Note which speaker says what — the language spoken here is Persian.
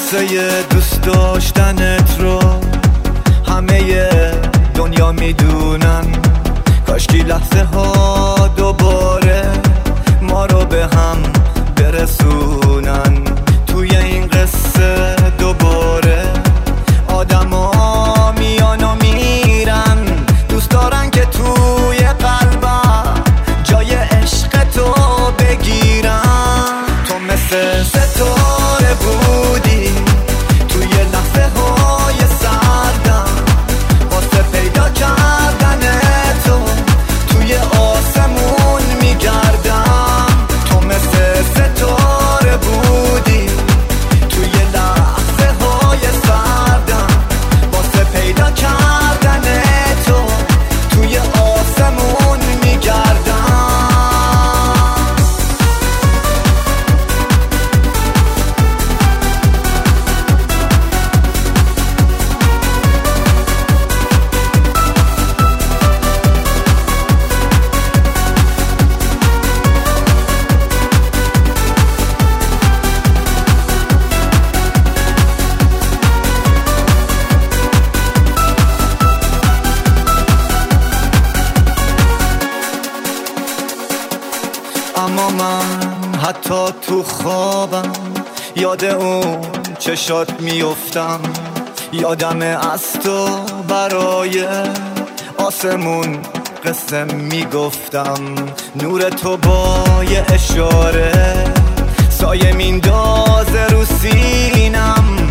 Speaker 1: قصه دوست داشتنت رو همه دنیا میدونن، کاشکی لحظه ها دوباره ما رو به هم برسونن. توی این قصه دوباره آدم ها میان و میرن، دوست دارن که توی قلبم جای عشق تو بگیرن. تو مثل ستاره بودی توی لحظه های سردم، واسه پیدا کردن تو توی آسمون میگردم. تو مثل ستاره بودی توی لحظه های سردم، واسه پیدا کردن تو توی آسمون میگردم. اما من حتی تو خوابم یاد اون چشات میفتم، یادم از تو برای آسمون قصه میگفتم. نور تو با یه اشاره سایه میندازه رو سینم،